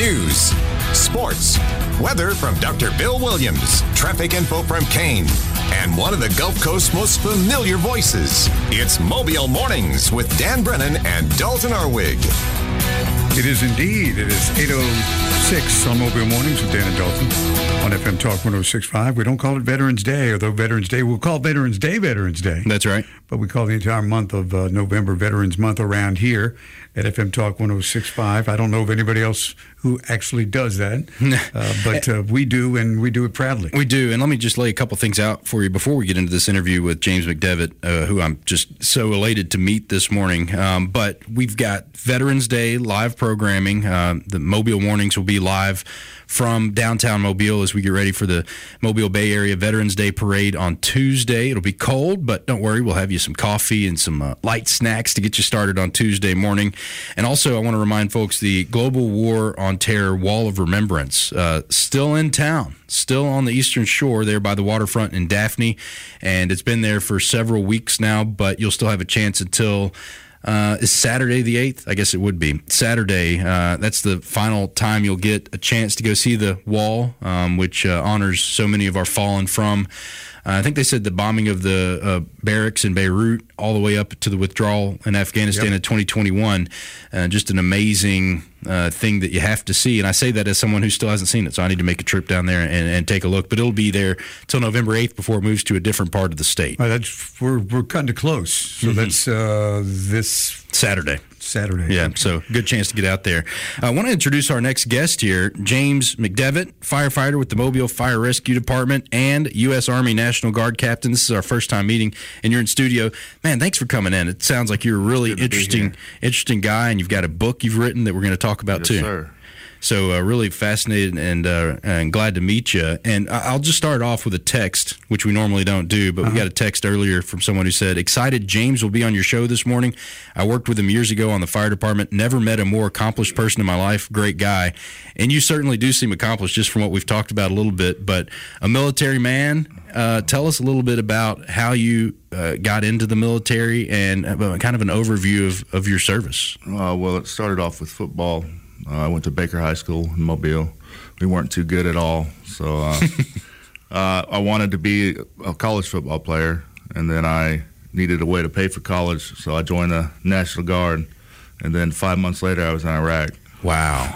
News, sports, weather from Dr. Bill Williams, traffic info from Kane, and one of the Gulf Coast's most familiar voices. It's Mobile Mornings with Dan Brennan and Dalton Arwig. It is indeed. It is 8:06 on Mobile Mornings with Dan and Dalton on FM Talk 106.5. We don't call it Veterans Day, although Veterans Day, we'll call Veterans Day Veterans Day. That's right. But we call the entire month of November Veterans Month around here at FM Talk 106.5. I don't know of anybody else who actually does that, but we do, and we do it proudly. We do, and let me just lay a couple things out for you before we get into this interview with James McDevitt, who I'm just so elated to meet this morning. But we've got Veterans Day live programming. The Mobile Mornings will be live from downtown Mobile as we get ready for the Mobile Bay Area Veterans Day Parade on Tuesday. It'll be cold, but don't worry, we'll have you some coffee and some light snacks to get you started on Tuesday morning. And also, I want to remind folks, the Global War on Terror Wall of Remembrance, still in town, still on the Eastern Shore there by the waterfront in Daphne, and it's been there for several weeks now, but you'll still have a chance until... is Saturday the 8th? I guess it would be. Saturday, that's the final time you'll get a chance to go see the wall, which honors so many of our fallen from. I think they said the bombing of the barracks in Beirut all the way up to the withdrawal in Afghanistan in 2021. Just an amazing thing that you have to see. And I say that as someone who still hasn't seen it, so I need to make a trip down there and take a look. But it'll be there till November 8th before it moves to a different part of the state. We're kind of close. So that's this Saturday. Yeah, so good chance to get out there. I want to introduce our next guest here, James McDevitt, firefighter with the Mobile Fire Rescue Department and U.S. Army National Guard captain. This is our first time meeting, and you're in studio. Man, thanks for coming in. It sounds like you're a really interesting guy, and you've got a book you've written that we're going to talk about too. Yes, sir. So really fascinated and glad to meet you. And I'll just start off with a text, which we normally don't do, but we got a text earlier from someone who said, excited James will be on your show this morning. I worked with him years ago on the fire department. Never met a more accomplished person in my life. Great guy. And you certainly do seem accomplished just from what we've talked about a little bit. But a military man, tell us a little bit about how you got into the military and kind of an overview of your service. Well, it started off with football. I went to Baker High School in Mobile. We weren't too good at all, so I wanted to be a college football player, and then I needed a way to pay for college, so I joined the National Guard, and then 5 months later I was in Iraq. Wow.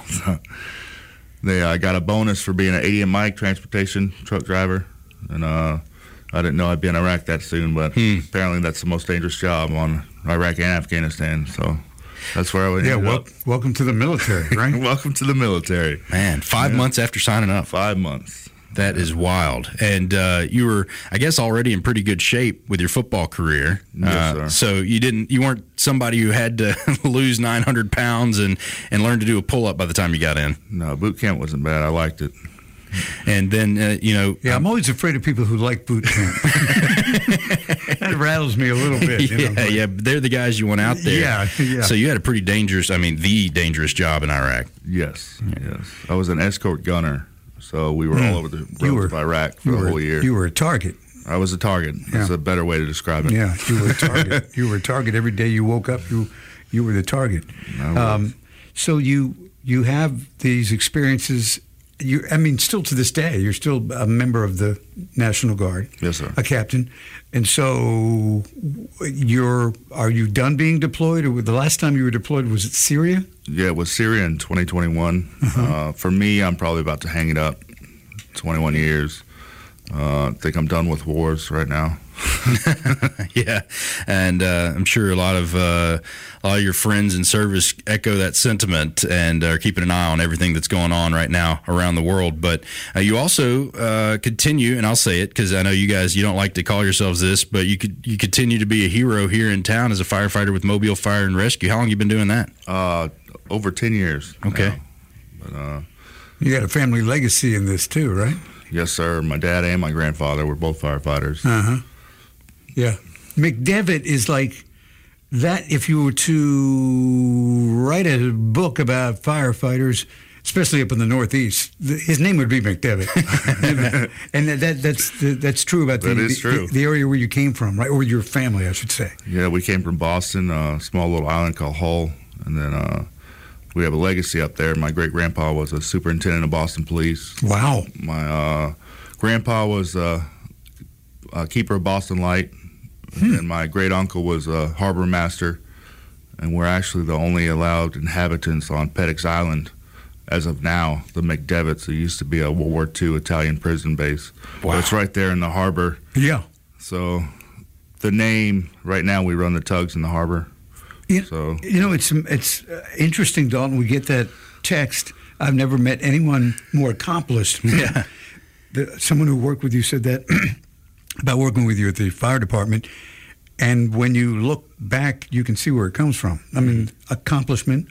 I got a bonus for being an ADM Mike transportation truck driver, and I didn't know I'd be in Iraq that soon, but apparently that's the most dangerous job on Iraq and Afghanistan, so... That's where I would end up. Welcome to the military, right? Welcome to the military. Man, 5 months after signing up. 5 months. That is wild. And you were, I guess, already in pretty good shape with your football career. Yes, sir. So you weren't somebody who had to lose 900 pounds and learn to do a pull-up by the time you got in. No, boot camp wasn't bad. I liked it. And then, I'm always afraid of people who like boot camp. That rattles me a little bit. Yeah, they're the guys you want out there. Yeah. So you had a pretty dangerous, the dangerous job in Iraq. Yes. I was an escort gunner, so we were all over the roads of Iraq for the whole year. You were a target. I was a target. That's a better way to describe it. Yeah, you were a target. You were a target. Every day you woke up, you were the target. So you have these experiences. Still to this day, you're still a member of the National Guard. Yes, sir. A captain. And so are you done being deployed? Or the last time you were deployed, was it Syria? Yeah, it was Syria in 2021. For me, I'm probably about to hang it up. 21 years. I think I'm done with wars right now. Yeah, and I'm sure a lot of your friends in service echo that sentiment and are keeping an eye on everything that's going on right now around the world. But you also continue, and I'll say it because I know you guys, you don't like to call yourselves this, but you continue to be a hero here in town as a firefighter with Mobile Fire and Rescue. How long have you been doing that? Over 10 years. Okay. But, you got a family legacy in this too, right? Yes, sir. My dad and my grandfather were both firefighters. Yeah. McDevitt is like that. If you were to write a book about firefighters, especially up in the Northeast, his name would be McDevitt. And that's true about the area where you came from, right? Or your family, I should say. Yeah, we came from Boston, a small little island called Hull. And then we have a legacy up there. My great-grandpa was a superintendent of Boston Police. Wow. My grandpa was a keeper of Boston Light, and my great-uncle was a harbor master, and we're actually the only allowed inhabitants on Pettix Island as of now, the McDevitts. It used to be a World War II Italian prison base. Wow. But it's right there in the harbor. Yeah. So the name, right now we run the tugs in the harbor. You know, it's interesting, Dalton. We get that text. I've never met anyone more accomplished. Yeah. Someone who worked with you said that about working with you at the fire department. And when you look back, you can see where it comes from. I mean, accomplishment.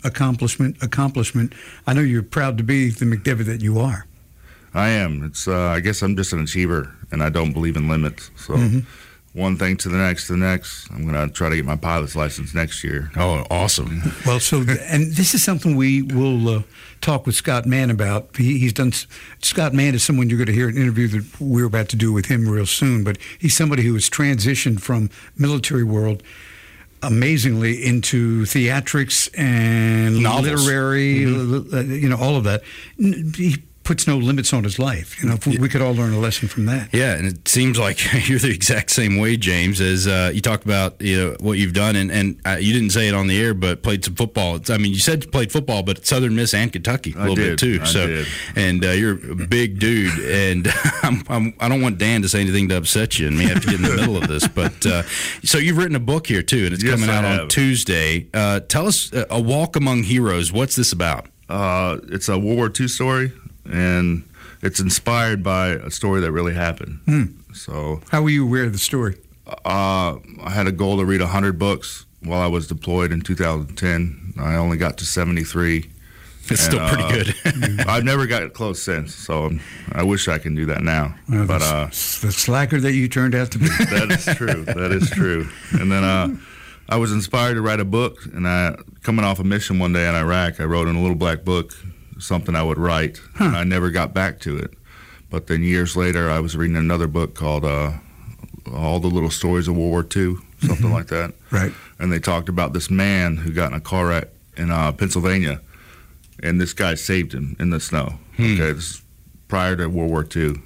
I know you're proud to be the McDevitt that you are. I am. It's. I guess I'm just an achiever, and I don't believe in limits. So one thing to the next. I'm going to try to get my pilot's license next year. Oh, awesome. Well, and this is something we will talk with Scott Mann about. He's done. Scott Mann is someone you're going to hear an interview that we're about to do with him real soon. But he's somebody who has transitioned from military world amazingly into theatrics and novels. Literary, all of that. He puts no limits on his life. If we could all learn a lesson from that. Yeah, and it seems like you're the exact same way, James, as you talked about what you've done, and you didn't say it on the air, but played some football. I mean, you said you played football, but Southern Miss and Kentucky a little bit too. I did. And you're a big dude, and I don't want Dan to say anything to upset you, and me have to get in the middle of this. But so you've written a book here too, and it's coming out on Tuesday. Tell us, A Walk Among Heroes. What's this about? It's a World War II story. And it's inspired by a story that really happened. So, how were you aware of the story? I had a goal to read 100 books while I was deployed in 2010. I only got to 73. It's still pretty good. I've never got close since, so I wish I can do that now. Well, but the slacker that you turned out to be. That is true. That is true. And then I was inspired to write a book, and coming off a mission one day in Iraq, I wrote in a little black book something I would write. And I never got back to it. But then years later, I was reading another book called All the Little Stories of World War II, something like that. Right. And they talked about this man who got in a car wreck in Pennsylvania, and this guy saved him in the snow. Okay, this is prior to World War II.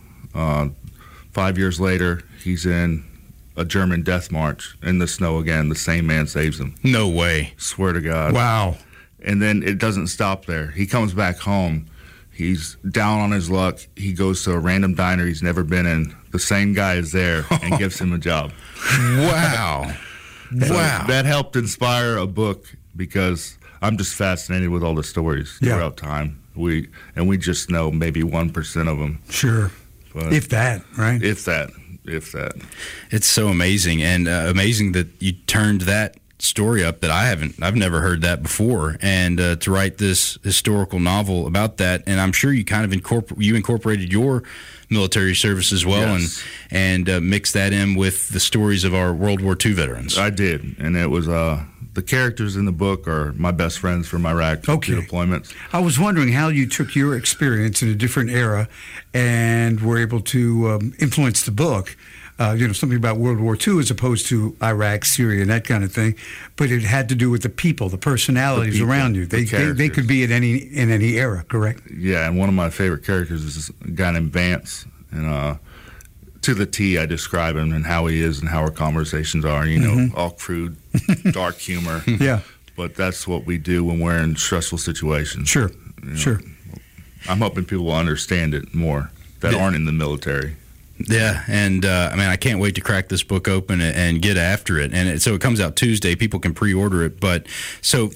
5 years later, he's in a German death march in the snow again. The same man saves him. No way. Swear to God. Wow. And then it doesn't stop there. He comes back home. He's down on his luck. He goes to a random diner he's never been in. The same guy is there and gives him a job. Wow. So Wow. that helped inspire a book because I'm just fascinated with all the stories throughout time. We just know maybe 1% of them. Sure. But If that, right? If that. It's so amazing, and amazing that you turned that story up that I've never heard that before, and to write this historical novel about that. And I'm sure you kind of incorporated your military service as well. Yes. and mixed that in with the stories of our World War II veterans. I did, and it was the characters in the book are my best friends from Iraq deployments. I was wondering how you took your experience in a different era and were able to influence the book. Something about World War II as opposed to Iraq, Syria, and that kind of thing. But it had to do with the people, the personalities around you. They could be in any era, correct? Yeah, and one of my favorite characters is a guy named Vance. And to the T, I describe him and how he is and how our conversations are. All crude, dark humor. Yeah. But that's what we do when we're in stressful situations. Sure, sure. I'm hoping people will understand it more that aren't in the military. Yeah, and I can't wait to crack this book open and get after it. And so it comes out Tuesday. People can pre-order it. But so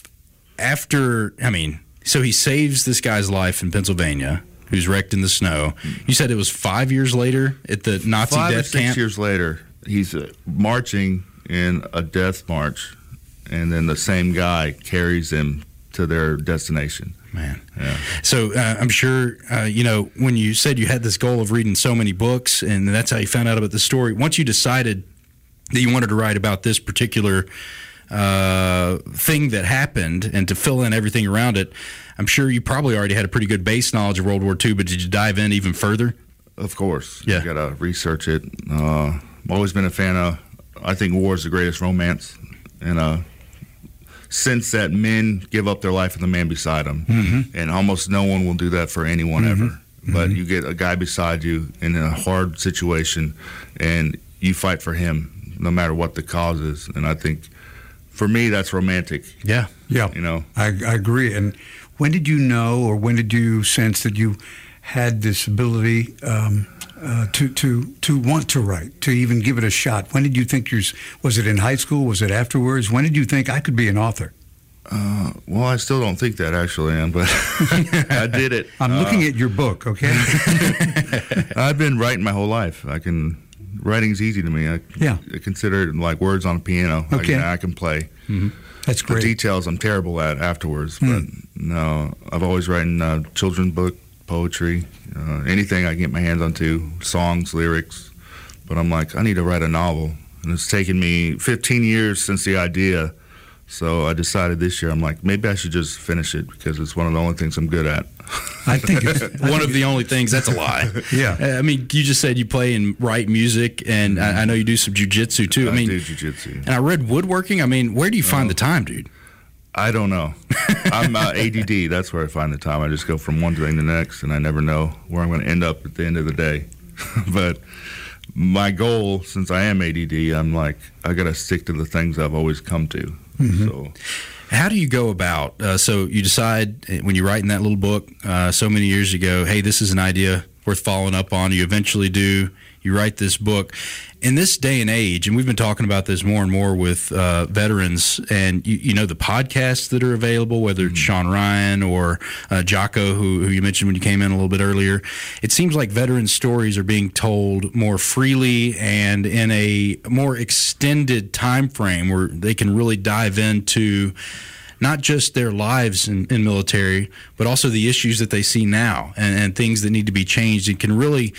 so he saves this guy's life in Pennsylvania, who's wrecked in the snow. You said it was 5 years later at the Nazi death camp? 5 or 6 years later, he's marching in a death march, and then the same guy carries him to their destination. Man. Yeah. So I'm sure, when you said you had this goal of reading so many books, and that's how you found out about the story, once you decided that you wanted to write about this particular thing that happened and to fill in everything around it, I'm sure you probably already had a pretty good base knowledge of World War II, but did you dive in even further? Of course. Yeah. You got to research it. I've always been a fan of, I think war is the greatest romance in sense that men give up their life for the man beside them, and almost no one will do that for anyone ever. But you get a guy beside you in a hard situation, and you fight for him no matter what the cause is. And I think, for me, that's romantic. Yeah. You know, I agree. And when did you know, or when did you sense that you had this ability to want to write, to even give it a shot? When did you think was it in high school? Was it afterwards? When did you think I could be an author? Well, I still don't think that, actually, but I did it. I'm looking at your book, okay? I've been writing my whole life. Writing's easy to me. I consider it like words on a piano. Okay. I can play. That's great. The details I'm terrible at afterwards, but no, I've always written children's book, poetry, anything I can get my hands onto, songs, lyrics. But I'm like, I need to write a novel. And it's taken me 15 years since the idea. So I decided this year, I'm like, maybe I should just finish it because it's one of the only things I'm good at. I think it's one of the only things. That's a lie. Yeah. I mean, you just said you play and write music, and I know you do some jiu-jitsu too. I do jiu-jitsu. And I read woodworking. I mean, where do you find the time, dude? I don't know. I'm ADD. That's where I find the time. I just go from one thing to the next, and I never know where I'm going to end up at the end of the day. But my goal, since I am ADD, I'm like, I got to stick to the things I've always come to. So, how do you go about? So you decide when you're writing that little book so many years ago, hey, this is an idea worth following up on. You eventually do. You write this book. In this day and age, and we've been talking about this more and more with veterans, and you know the podcasts that are available, whether it's Sean Ryan or Jocko, who you mentioned when you came in a little bit earlier. It seems like veteran stories are being told more freely and in a more extended time frame where they can really dive into not just their lives in military, but also the issues that they see now and things that need to be changed. It can really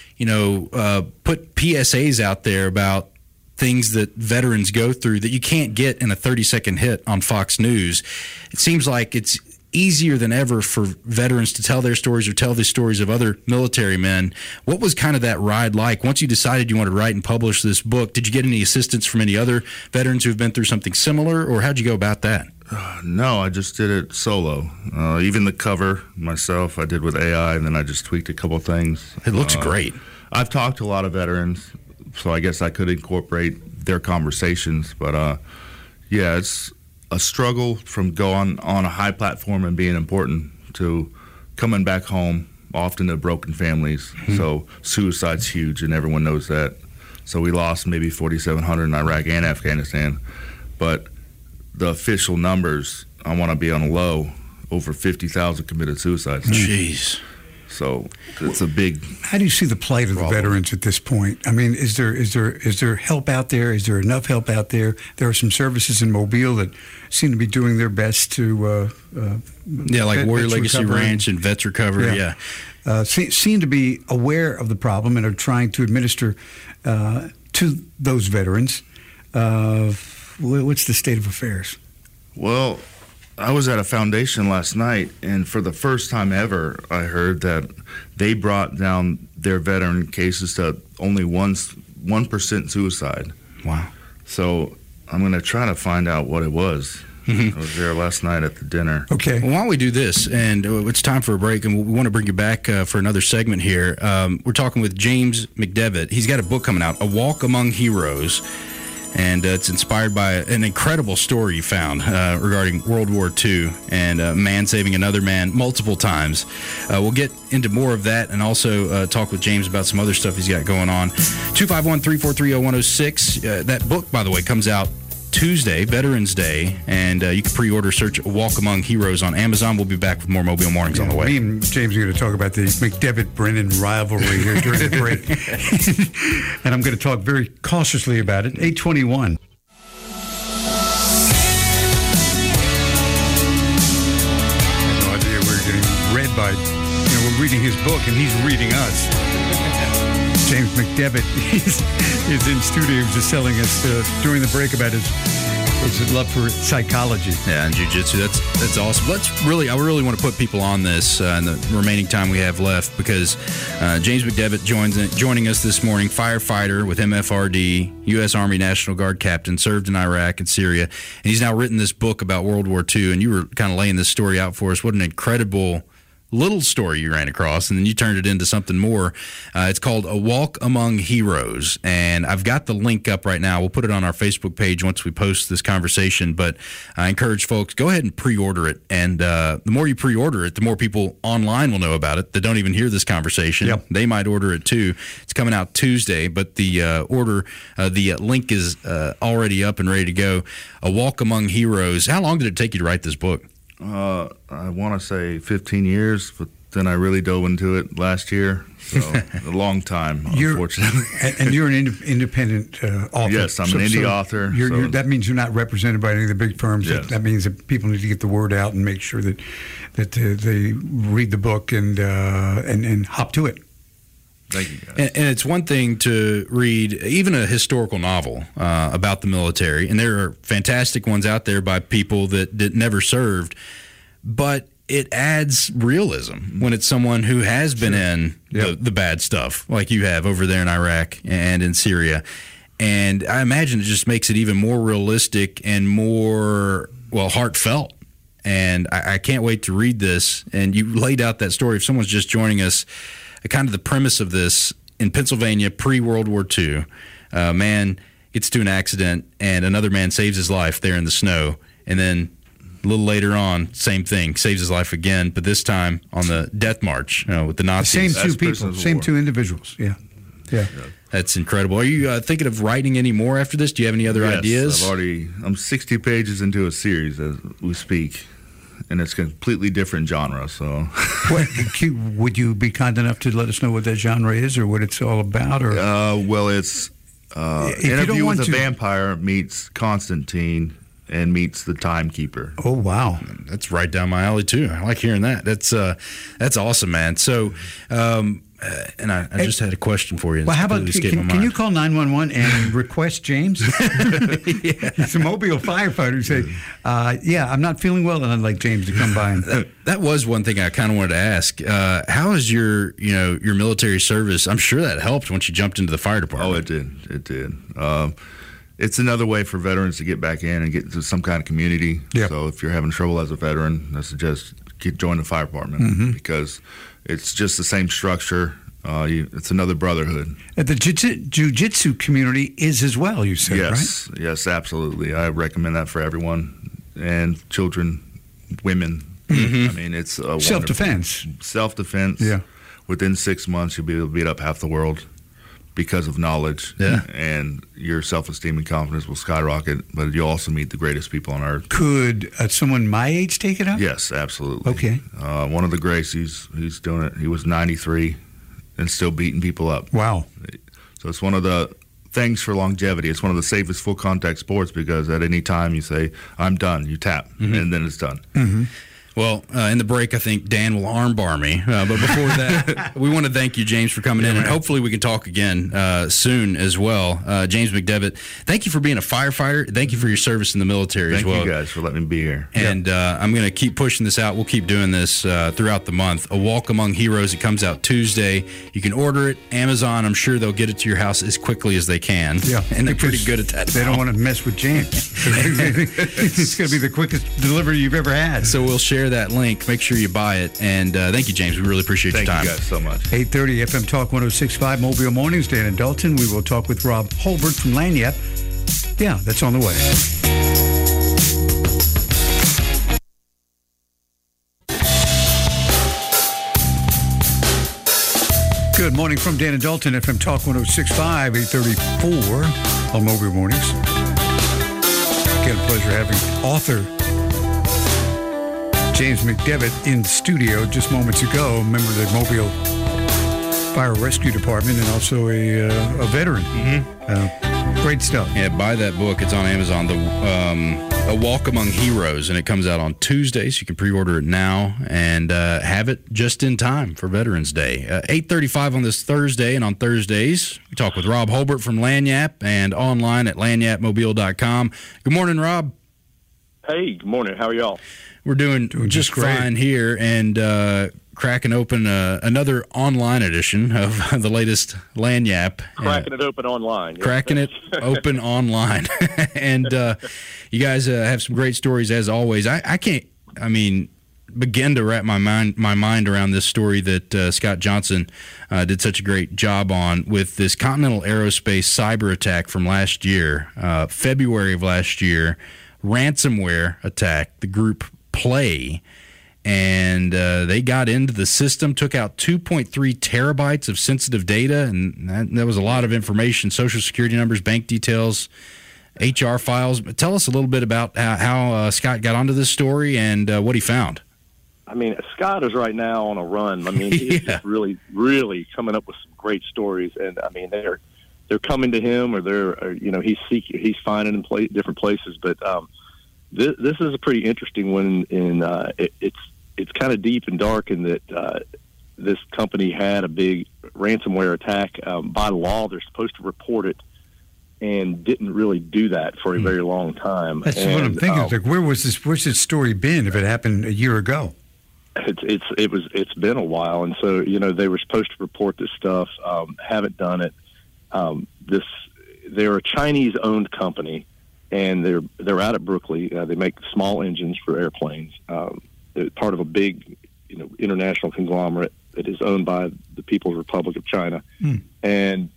put PSAs out there about things that veterans go through that you can't get in a 30-second hit on Fox News. It seems like it's easier than ever for veterans to tell their stories or tell the stories of other military men. What was kind of that ride like? Once you decided you wanted to write and publish this book, did you get any assistance from any other veterans who have been through something similar, or how'd you go about that? No, I just did it solo. Even the cover myself, I did with AI, and then I just tweaked a couple things. It looks great. I've talked to a lot of veterans, so I guess I could incorporate their conversations. But, it's a struggle from going on a high platform and being important to coming back home, often to broken families. So suicide's huge, and everyone knows that. So we lost maybe 4,700 in Iraq and Afghanistan. But the official numbers, I want to be on low, over 50,000 committed suicides. Jeez. So it's a big. How do you see the plight of the veterans at this point? I mean, is there help out there? Is there enough help out there? There are some services in Mobile that seem to be doing their best to. Like Warrior Legacy Ranch and Vets Recovery. Seem to be aware of the problem and are trying to administer to those veterans. What's the state of affairs? Well, I was at a foundation last night, and for the first time ever, I heard that they brought down their veteran cases to only 1% suicide. Wow. So I'm going to try to find out what it was. I was there last night at the dinner. Okay. Well, why don't we do this? And it's time for a break, and we want to bring you back for another segment here. We're talking with James McDevitt. He's got a book coming out, A Walk Among Heroes. And it's inspired by an incredible story you found regarding World War II and a man saving another man multiple times. We'll get into more of that and also talk with James about some other stuff he's got going on. 251-343-0106. That book, by the way, comes out Tuesday, Veterans Day, and you can pre-order, search Walk Among Heroes on Amazon. We'll be back with more Mobile Mornings on the way. Me and James are going to talk about the McDevitt-Brennan rivalry here during the break. And I'm going to talk very cautiously about it. 8:21. I had no idea we were getting read by, we're reading his book and he's reading us. James McDevitt is in studio just telling us during the break about his his love for psychology. Yeah, and jiu-jitsu. That's awesome. I really want to put people on this in the remaining time we have left, because James McDevitt joining us this morning, firefighter with MFRD, U.S. Army National Guard captain, served in Iraq and Syria, and he's now written this book about World War II, and you were kind of laying this story out for us. What an incredible little story you ran across, and then you turned it into something more. It's called A Walk Among Heroes, and I've got the link up right now. We'll put it on our Facebook page once we post this conversation, but I encourage folks, go ahead and pre-order it, and the more you pre-order it, the more people online will know about it that don't even hear this conversation. Yep. They might order it too. It's coming out Tuesday, but the link is already up and ready to go. A Walk Among Heroes. How long did it take you to write this book? I want to say 15 years, but then I really dove into it last year. So a long time, unfortunately. And you're an independent author. Yes, I'm an indie author. That means you're not represented by any of the big firms. Yes. That means that people need to get the word out and make sure that they read the book and hop to it. Thank you, guys. And it's one thing to read even a historical novel about the military, and there are fantastic ones out there by people that never served, but it adds realism when it's someone who has been in the bad stuff, like you have over there in Iraq and in Syria. And I imagine it just makes it even more realistic and more, heartfelt. And I can't wait to read this. And you laid out that story. If someone's just joining us, kind of the premise of this, in Pennsylvania pre-World War II, a man gets to an accident and another man saves his life there in the snow, and then a little later on, same thing, saves his life again, but this time on the death march with the Nazis. Same two people, same two individuals. Yeah. That's incredible. Are you thinking of writing any more after this? Do you have any other ideas? I'm 60 pages into a series as we speak. And it's a completely different genre. So, would you be kind enough to let us know what that genre is, or what it's all about? Or it's Interview with a Vampire meets Constantine and meets the Timekeeper. Oh wow, that's right down my alley too. I like hearing that. That's awesome, man. So. And I just had a question for you. Well, how about, can you call 911 and request James? He's a Mobile firefighter. Say, I'm not feeling well, and I'd like James to come by. That was one thing I kind of wanted to ask. How is your military service? I'm sure that helped once you jumped into the fire department. Oh, it did. It's another way for veterans to get back in and get into some kind of community. Yep. So if you're having trouble as a veteran, I suggest join the fire department, because it's just the same structure. It's another brotherhood. The jiu-jitsu community is as well, you said, right? Yes, absolutely. I recommend that for everyone, and children, women. Mm-hmm. I mean, it's self-defense. Self-defense. Yeah. Within 6 months, you'll be able to beat up half the world because of knowledge. Yeah. And your self-esteem and confidence will skyrocket, but you'll also meet the greatest people on earth. Could someone my age take it up? Yes, absolutely. Okay. One of the Gracies, he's doing it. He was 93 and still beating people up. Wow. So it's one of the things for longevity. It's one of the safest full contact sports, because at any time you say, I'm done, you tap, and then it's done. Mm-hmm. Well, in the break, I think Dan will armbar me. But before that, we want to thank you, James, for coming in. And hopefully we can talk again soon as well. James McDevitt, thank you for being a firefighter. Thank you for your service in the military as well. Thank you guys for letting me be here. And I'm going to keep pushing this out. We'll keep doing this throughout the month. A Walk Among Heroes. It comes out Tuesday. You can order it. Amazon, I'm sure they'll get it to your house as quickly as they can. Yeah. And they're pretty good at that. They don't want to mess with James. It's going to be the quickest delivery you've ever had. So we'll share that link. Make sure you buy it. And thank you, James. We really appreciate your time. Thank you guys so much. 8:30 FM Talk 106.5 Mobile Mornings. Dan and Dalton. We will talk with Rob Holbert from Lanyap. Yeah, that's on the way. Good morning from Dan and Dalton, FM Talk 106.5, 8:34 on Mobile Mornings. Again, a pleasure having author James McDevitt in studio just moments ago, member of the Mobile Fire Rescue Department and also a veteran. Mm-hmm. Great stuff. Yeah, buy that book. It's on Amazon, A Walk Among Heroes, and it comes out on Tuesday, so you can pre-order it now and have it just in time for Veterans Day. 8:35 on this Thursday, and on Thursdays, we talk with Rob Holbert from Lagniappe and online at lagniappemobile.com. Good morning, Rob. Hey, good morning. How are y'all? We're doing just fine here, and cracking open another online edition of the latest Lagniappe. Cracking it open online. Cracking it open online. And you guys have some great stories, as always. I can't, begin to wrap my mind around this story that Scott Johnson did such a great job on with this Continental Aerospace cyber attack from last year, February of last year, ransomware attack, the group Play. And they got into the system, took out 2.3 terabytes of sensitive data, and that was a lot of information, Social Security numbers, bank details, HR files. Tell us a little bit about how Scott got onto this story and what he found. Scott is right now on a run. He's just really, really coming up with some great stories, and they're coming to him, or he's finding in different places. But this is a pretty interesting one. It's kind of deep and dark in that this company had a big ransomware attack. By law, they're supposed to report it, and didn't really do that for a very long time. That's what I'm thinking. Where's this story been if it happened a year ago? It's been a while, and so they were supposed to report this stuff. Haven't done it. They're a Chinese-owned company, and they're out at Brookley. They make small engines for airplanes. They're part of a big, international conglomerate that is owned by the People's Republic of China. And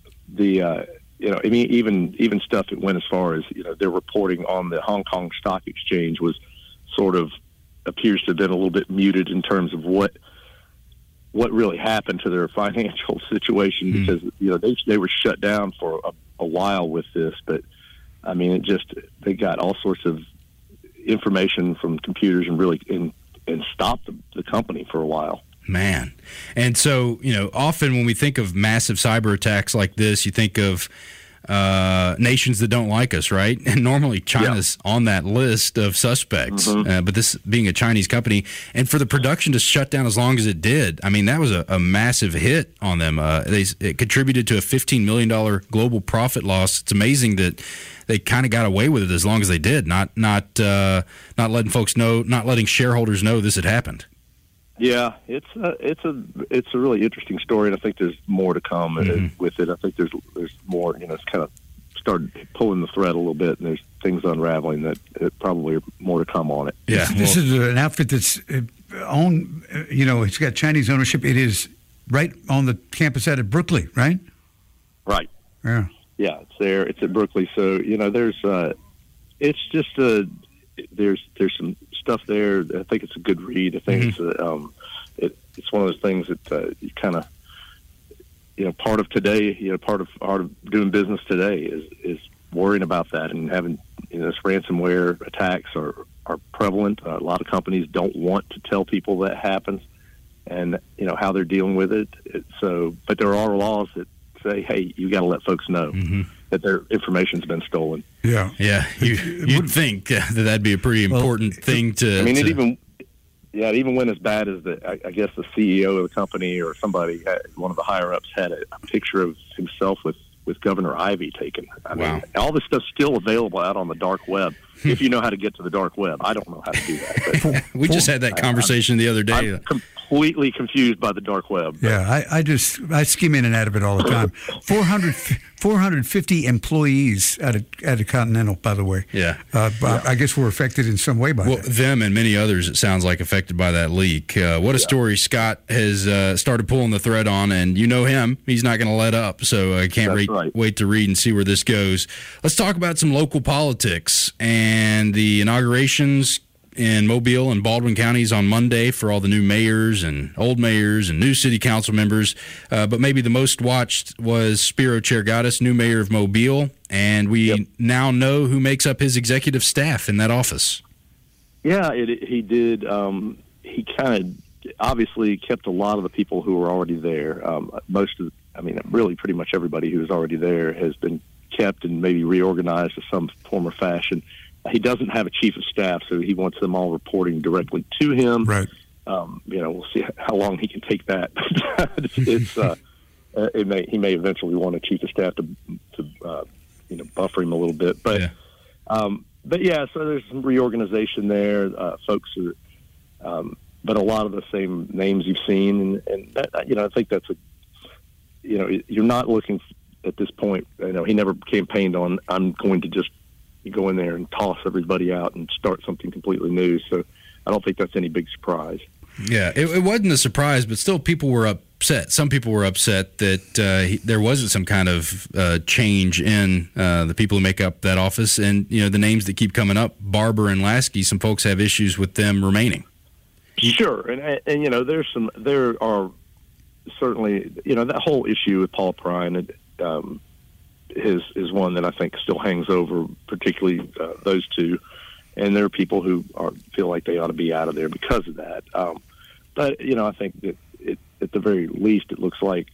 even stuff that went as far as, their reporting on the Hong Kong Stock Exchange was sort of appears to have been a little bit muted in terms of what really happened to their financial situation, because, they were shut down for a while with this, but they got all sorts of information from computers and stopped the company for a while. Man. And so, often when we think of massive cyber attacks like this, you think of nations that don't like us, right? And normally China's on that list of suspects. But this being a Chinese company, and for the production to shut down as long as it did, that was a massive hit on them. It contributed to a $15 million global profit loss. It's amazing that they kind of got away with it as long as they did, not letting folks know, not letting shareholders know this had happened. Yeah, it's a really interesting story, and I think there's more to come with it. I think there's more. It's kind of started pulling the thread a little bit, and there's things unraveling that probably are more to come on it. Yeah, this is an outfit that's owned. It's got Chinese ownership. It is right on the campus out at Brookley, right? Right. Yeah. Yeah, it's there. It's at Brookley. So there's it's just there's some stuff there. I think it's a good read. I think it's one of those things that you kind of part of today. Part of doing business today is worrying about that and having this ransomware attacks are prevalent. A lot of companies don't want to tell people that happens, and how they're dealing with it. But there are laws that say, hey, you got to let folks know that their information's been stolen. Yeah. You'd think that'd be a pretty important thing to. It even went as bad as I guess the CEO of the company or somebody, one of the higher ups, had a picture of himself with Governor Ivey taken. All this stuff's still available out on the dark web. If you know how to get to the dark web. I don't know how to do that. But we just had that conversation the other day. I'm completely confused by the dark web. Yeah, I skim in and out of it all the time. 450 employees at a Continental, by the way. Yeah. I guess we're affected in some way by that. Them and many others, it sounds like, affected by that leak. What a story Scott has started pulling the thread on, and him. He's not going to let up, so I can't wait to read and see where this goes. Let's talk about some local politics and the inaugurations in Mobile and Baldwin counties on Monday for all the new mayors and old mayors and new city council members. But maybe the most watched was Spiro Chergatis, new mayor of Mobile, and we now know who makes up his executive staff in that office. Yeah, he did. He kind of obviously kept a lot of the people who were already there. Really pretty much everybody who was already there has been kept and maybe reorganized to some form or fashion. He doesn't have a chief of staff, so he wants them all reporting directly to him. Right. We'll see how long he can take that. He may eventually want a chief of staff to buffer him a little bit. But so there's some reorganization there. Folks are, but a lot of the same names you've seen, and that, I think that's you're not looking at this point. He never campaigned on, I'm going to just go in there and toss everybody out and start something completely new. So I don't think that's any big surprise. Yeah, it wasn't a surprise, but still people were upset. Some people were upset that there wasn't some kind of change in the people who make up that office. And, the names that keep coming up, Barber and Lasky, some folks have issues with them remaining. Sure. And there are certainly, that whole issue with Paul Prine is one that I think still hangs over, particularly those two. And there are people who feel like they ought to be out of there because of that. But I think that at the very least, it looks like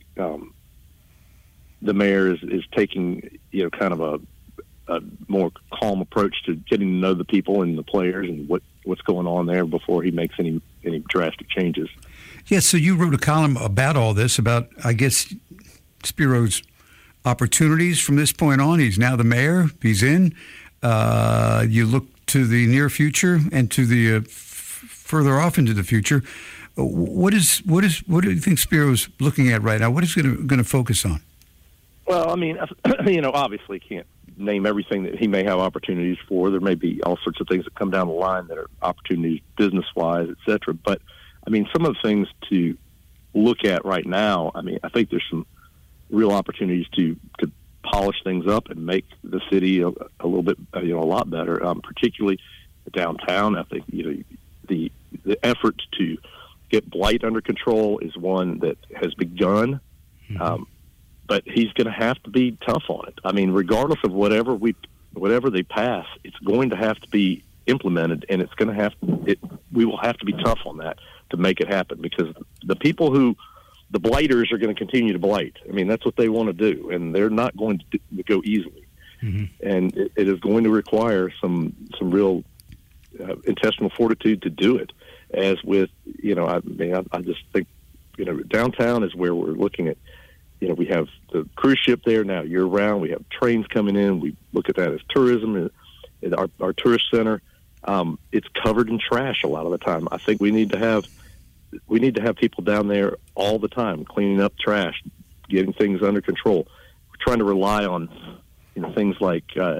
the mayor is taking kind of a more calm approach to getting to know the people and the players and what's going on there before he makes any drastic changes. Yeah. So you wrote a column about all this, about, I guess, Spiro's opportunities from this point on. He's now the mayor. He's in. You look to the near future and to the further off into the future. What do you think Spiro's looking at right now? What is he going to focus on? Well, I mean, obviously can't name everything that he may have opportunities for. There may be all sorts of things that come down the line that are opportunities business-wise, et cetera. But, I mean, some of the things to look at right now, I mean, I think there's some real opportunities to polish things up and make the city a little bit, a lot better, particularly downtown. I think, the effort to get blight under control is one that has begun. Mm-hmm. But he's going to have to be tough on it. I mean, regardless of whatever they pass, it's going to have to be implemented, and we will have to be tough on that to make it happen, because the people the blighters are going to continue to blight. I mean, that's what they want to do, and they're not going to go easily. Mm-hmm. And it is going to require some real intestinal fortitude to do it. As with, I just think, downtown is where we're looking at. We have the cruise ship there now year-round. We have trains coming in. We look at that as tourism. Our tourist center, it's covered in trash a lot of the time. I think we need to have people down there all the time cleaning up trash, getting things under control. We're trying to rely on things like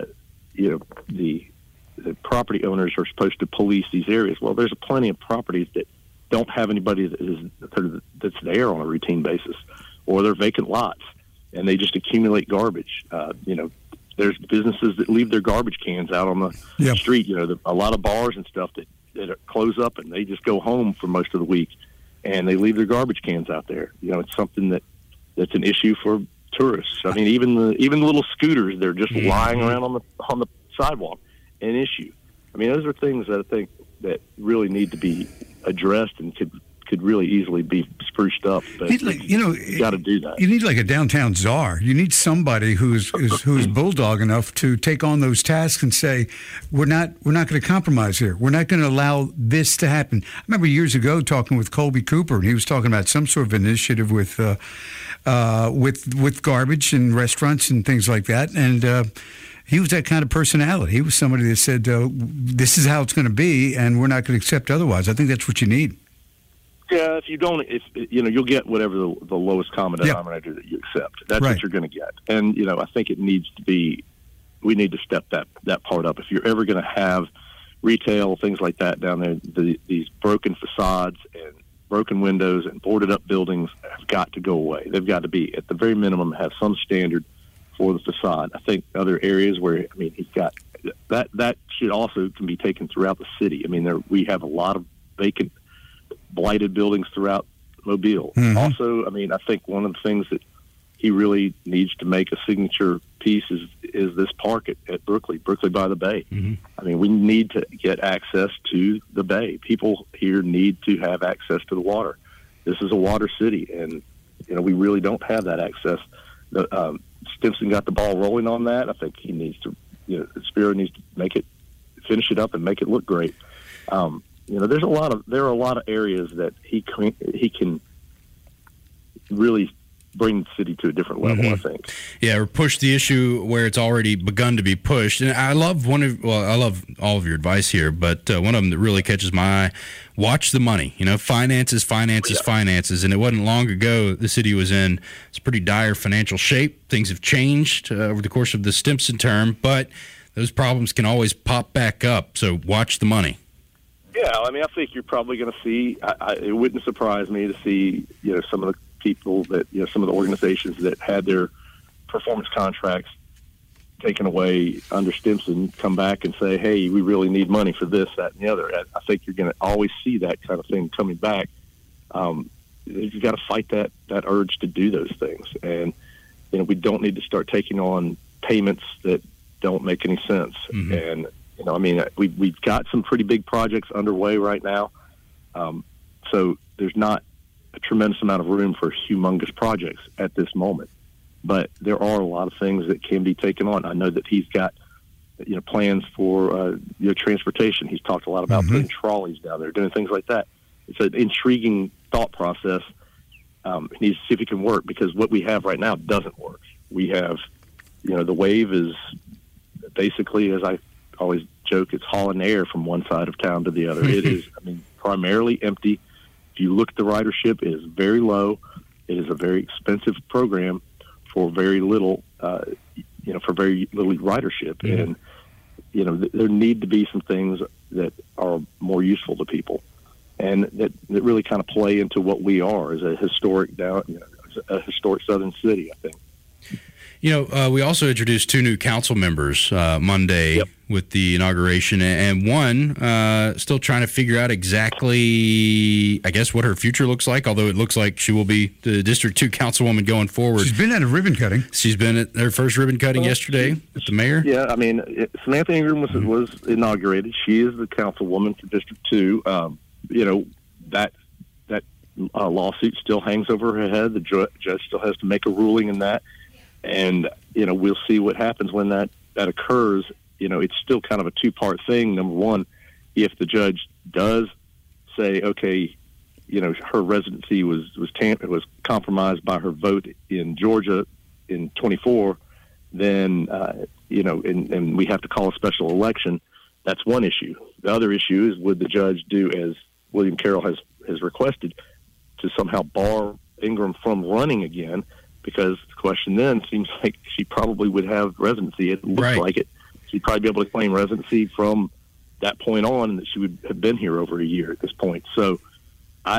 the property owners are supposed to police these areas. Well, there's plenty of properties that don't have anybody that's there on a routine basis, or they're vacant lots, and they just accumulate garbage. There's businesses that leave their garbage cans out on the street. A lot of bars and stuff that close up, and they just go home for most of the week, and they leave their garbage cans out there. It's something that's an issue for tourists. I mean, even the little scooters, they're just lying around on the sidewalk. An issue. I mean, those are things that I think that really need to be addressed and could really easily be spruced up. But you got to do that. You need like a downtown czar. You need somebody who's bulldog enough to take on those tasks and say, we're not going to compromise here. We're not going to allow this to happen. I remember years ago talking with Colby Cooper, and he was talking about some sort of initiative with garbage and restaurants and things like that, and he was that kind of personality. He was somebody that said, this is how it's going to be, and we're not going to accept otherwise. I think that's what you need. Yeah, if you don't, you'll get whatever the lowest common denominator that you accept. That's what you're going to get. And, I think it needs to be, we need to step that part up. If you're ever going to have retail, things like that down there, these broken facades and broken windows and boarded up buildings have got to go away. They've got to be, at the very minimum, have some standard for the facade. I think other areas where, he's got that should also can be taken throughout the city. I mean, we have a lot of vacant, blighted buildings throughout Mobile. Mm-hmm. Also, I think one of the things that he really needs to make a signature piece is this park at Brookley by the Bay. Mm-hmm. We need to get access to the bay. People here need to have access to the water. This is a water city, and we really don't have that access. Stimson got the ball rolling on that. I think he needs to, Spiro needs to finish it up and make it look great. There are a lot of areas that he can really bring the city to a different level, I think. Yeah, or push the issue where it's already begun to be pushed. And I love I love all of your advice here, but one of them that really catches my eye: watch the money. Finances. And it wasn't long ago the city was in it's pretty dire financial shape. Things have changed over the course of the Stimson term, but those problems can always pop back up. So watch the money. Yeah, I think you're probably going to see. It wouldn't surprise me to see, some of the people that, some of the organizations that had their performance contracts taken away under Stimson come back and say, hey, we really need money for this, that, and the other. I think you're going to always see that kind of thing coming back. You've got to fight that urge to do those things. And, we don't need to start taking on payments that don't make any sense. And, we've got some pretty big projects underway right now. So there's not a tremendous amount of room for humongous projects at this moment. But there are a lot of things that can be taken on. I know that he's got, plans for transportation. He's talked a lot about putting trolleys down there, doing things like that. It's an intriguing thought process. He needs to see if it can work, because what we have right now doesn't work. We have, the wave is basically, as I always joke, it's hauling air from one side of town to the other. It is, primarily empty. If you look at the ridership, it is very low. It is a very expensive program for very little, for very little ridership. And, there need to be some things that are more useful to people, and that really kind of play into what we are as a historic Southern city, I think. We also introduced 2 new council members Monday with the inauguration, and one still trying to figure out exactly, I guess, what her future looks like, although it looks like she will be the District 2 councilwoman going forward. She's been at a ribbon cutting. She's been at her first ribbon cutting yesterday with the mayor. Yeah, Samantha Ingram was inaugurated. She is the councilwoman for District 2. That lawsuit still hangs over her head. The judge still has to make a ruling in that. And, we'll see what happens when that occurs. It's still kind of a 2-part thing. Number one, if the judge does say, okay, her residency was compromised by her vote in Georgia in 24, then, and we have to call a special election, that's one issue. The other issue is, would the judge do as William Carroll has requested, to somehow bar Ingram from running again? Because the question then seems like she probably would have residency. It looks like it. She'd probably be able to claim residency from that point on, and that she would have been here over a year at this point. So, so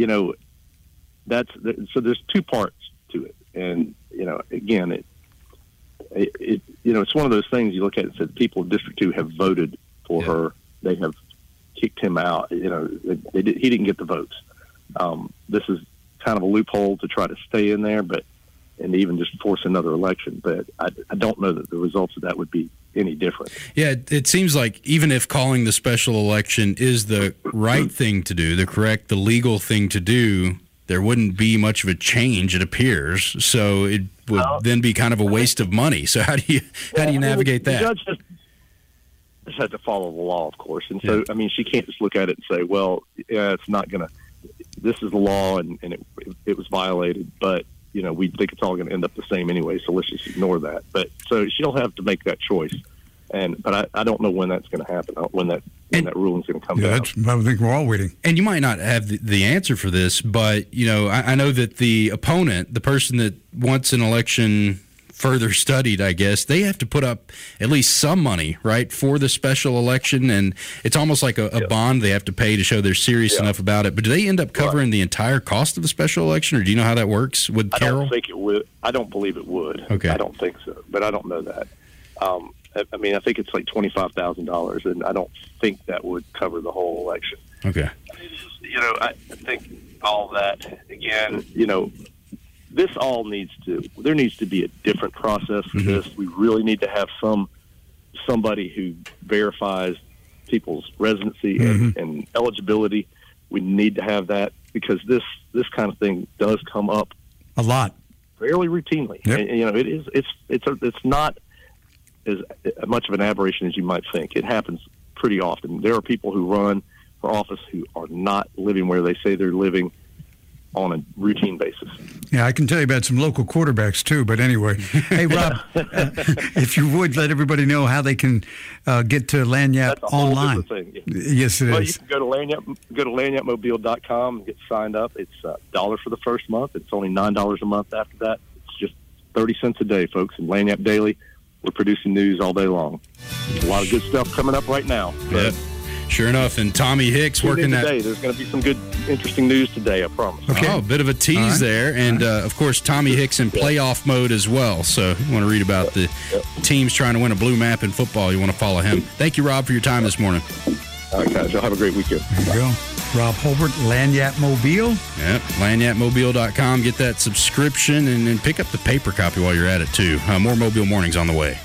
there's 2 parts to it. And, again, it's one of those things you look at and said, people of District 2 have voted for her. They have kicked him out. He didn't get the votes. This is kind of a loophole to try to stay in there, and even just force another election. But I don't know that the results of that would be any different. Yeah, it seems like even if calling the special election is the right thing to do, the legal thing to do, there wouldn't be much of a change, it appears. So it would then be kind of a waste of money. So how do you navigate that? The judge just has to follow the law, of course. And so, she can't just look at it and say, well, it's not going to, this is the law and it was violated, but we think it's all going to end up the same anyway, so let's just ignore that. But so she'll have to make that choice, but I don't know when that's going to happen, when that ruling's going to come down. I think we're all waiting. And you might not have the answer for this, but I know that the opponent, the person that wants an election further studied, I guess, they have to put up at least some money, right, for the special election, and it's almost like a bond they have to pay to show they're serious enough about it. But do they end up covering the entire cost of the special election, or do you know how that works with Carroll? I don't think it would. I don't believe it would. Okay. I don't think so, but I don't know that. I think it's like $25,000, and I don't think that would cover the whole election. Okay. I think all that, again, this all there needs to be a different process for this. We really need to have somebody who verifies people's residency and eligibility. We need to have that, because this kind of thing does come up a lot. fairly routinely. Yep. And, it's not as much of an aberration as you might think. It happens pretty often. There are people who run for office who are not living where they say they're living on a routine basis. Yeah, I can tell you about some local quarterbacks too. But anyway, hey Rob, if you would let everybody know how they can get to Lagniappe online. Thing. Yeah. Yes, it is. You can go to lagniappemobile.com and get signed up. It's $1 for the first month. It's only $9 a month after that. It's just 30 cents a day, folks. And Lagniappe Daily, we're producing news all day long. There's a lot of good stuff coming up right now. Yep. Sure enough, and Tommy Hicks working that. There's going to be some good, interesting news today, I promise. Okay. Oh, a bit of a tease there. And, of course, Tommy Hicks in playoff mode as well. So you want to read about the teams trying to win a blue map in football, you want to follow him. Thank you, Rob, for your time this morning. All right, guys. Y'all have a great weekend. There you go. Rob Holbert, Lagniappe Mobile. Yep, lagniappemobile.com. Get that subscription and then pick up the paper copy while you're at it, too. More Mobile Mornings on the way.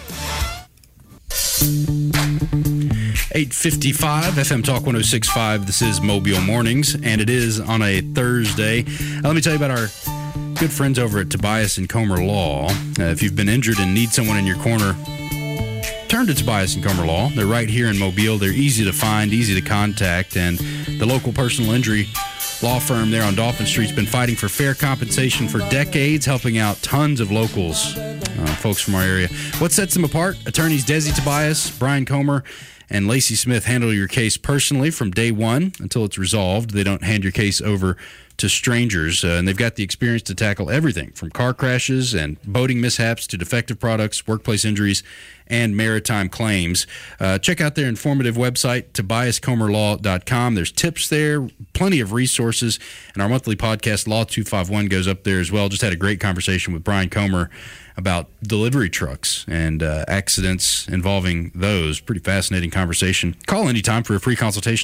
8:55 FM Talk 106.5. This is Mobile Mornings, and it is on a Thursday. Let me tell you about our good friends over at Tobias & Comer Law. If you've been injured and need someone in your corner, turn to Tobias & Comer Law. They're right here in Mobile. They're easy to find, easy to contact, and the local personal injury law firm there on Dolphin Street's been fighting for fair compensation for decades, helping out tons of locals, folks from our area. What sets them apart? Attorneys Desi Tobias, Brian Comer, and Lacey Smith handle your case personally from day one until it's resolved. They don't hand your case over to strangers, and they've got the experience to tackle everything from car crashes and boating mishaps to defective products, workplace injuries, and maritime claims. Check out their informative website, TobiasComerLaw.com. There's tips there, plenty of resources, and our monthly podcast, Law 251, goes up there as well. Just had a great conversation with Brian Comer about delivery trucks and accidents involving those. Pretty fascinating conversation. Call anytime for a free consultation,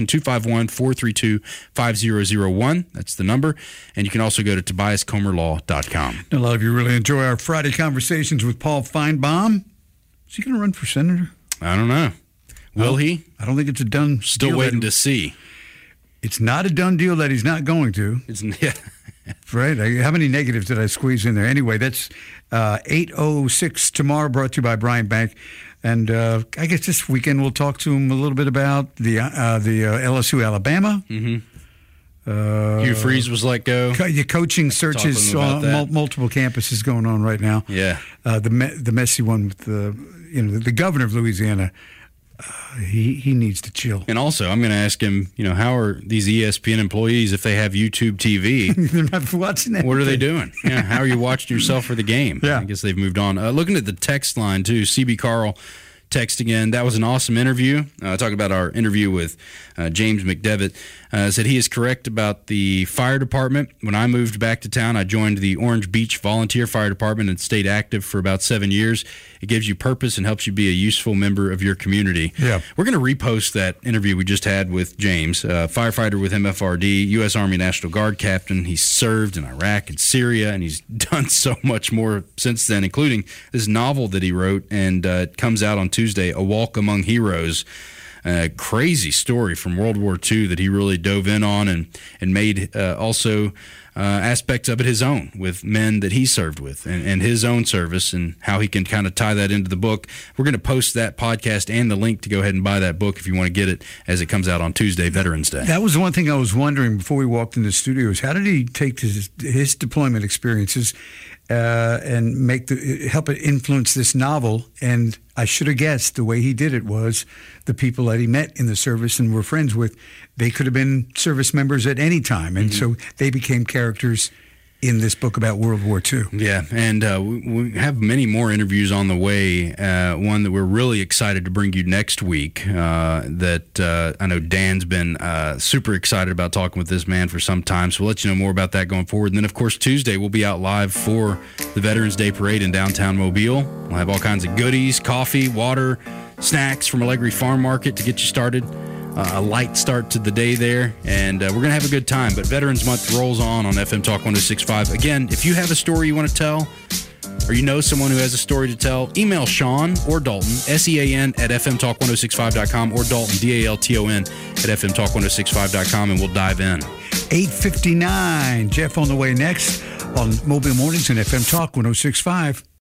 251-432-5001. That's the number. And you can also go to TobiasComerLaw.com. A lot of you really enjoy our Friday conversations with Paul Feinbaum. Is he going to run for senator? I don't know. Will he? I don't think it's a done Still deal. waiting to see. It's not a done deal that he's not going to. Yeah. Right. How many negatives did I squeeze in there? Anyway, that's 8:06 tomorrow, brought to you by Brian Bank. And I guess this weekend we'll talk to him a little bit about the LSU Alabama. Mm-hmm. Hugh Freeze was let go. Your coaching searches on multiple campuses going on right now. Yeah. The messy one with the governor of Louisiana. He needs to chill. And also, I'm going to ask him, how are these ESPN employees if they have YouTube TV? They're not watching that. What are they doing? Yeah, how are you watching yourself for the game? Yeah. I guess they've moved on. Looking at the text line, too, CB Carl text again. That was an awesome interview. Talking about our interview with James McDevitt. Said he is correct about the fire department. When I moved back to town, I joined the Orange Beach Volunteer Fire Department and stayed active for about 7 years. It gives you purpose and helps you be a useful member of your community. Yeah. We're going to repost that interview we just had with James, firefighter with MFRD, U.S. Army National Guard captain. He's served in Iraq and Syria, and he's done so much more since then, including this novel that he wrote, and it comes out on Tuesday, A Walk Among Heroes. Crazy story from World War II that he really dove in on and made also aspects of it his own with men that he served with and his own service and how he can kind of tie that into the book. We're going to post that podcast and the link to go ahead and buy that book if you want to get it as it comes out on Tuesday, Veterans Day. That was the one thing I was wondering before we walked into the studio is how did he take his deployment experiences and help it influence this novel? And I should have guessed the way he did it was the people that he met in the service and were friends with, they could have been service members at any time. And so they became characters in this book about World War II. Yeah, and we have many more interviews on the way. One that we're really excited to bring you next week that I know Dan's been super excited about talking with this man for some time, so we'll let you know more about that going forward. And then, of course, Tuesday we'll be out live for the Veterans Day Parade in downtown Mobile. We'll have all kinds of goodies, coffee, water, snacks from Allegri Farm Market to get you started. A light start to the day there, and we're going to have a good time. But Veterans Month rolls on FM Talk 106.5. Again, if you have a story you want to tell, or you know someone who has a story to tell, email Sean or Dalton, SEAN at FMTalk1065.com, or Dalton, DALTON at FMTalk1065.com, and we'll dive in. 8:59. Jeff on the way next. on Mobile Mornings and FM Talk 106.5.